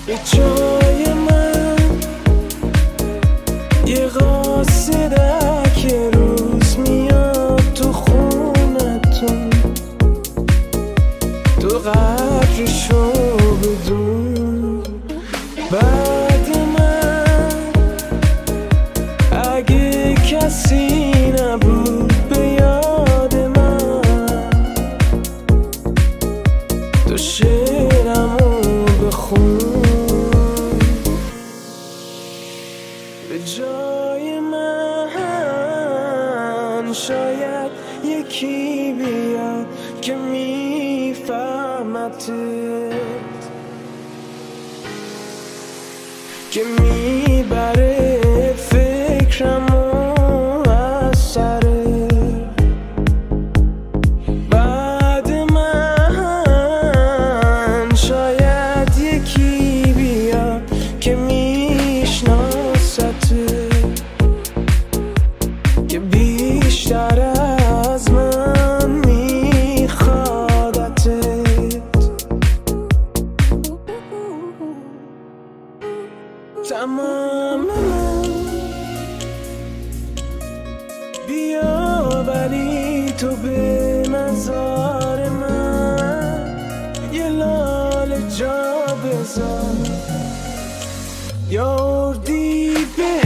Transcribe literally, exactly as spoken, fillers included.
به جای من یه قاصدک روز میاد تو خونتون، تو قدرشو بدون. بعد من اگه کسی نبود به یاد من، تو شعرمو بخون. به جای من شاید یکی بیاد که میفهمتت، که میبره فکرمو از سره. بعد من شاید یکی بیاد که میشناستت، که بیشتر از من میخوادتت. تمام من بیا ولی تو به مزار من یه لاله جا بذار، یا اردی به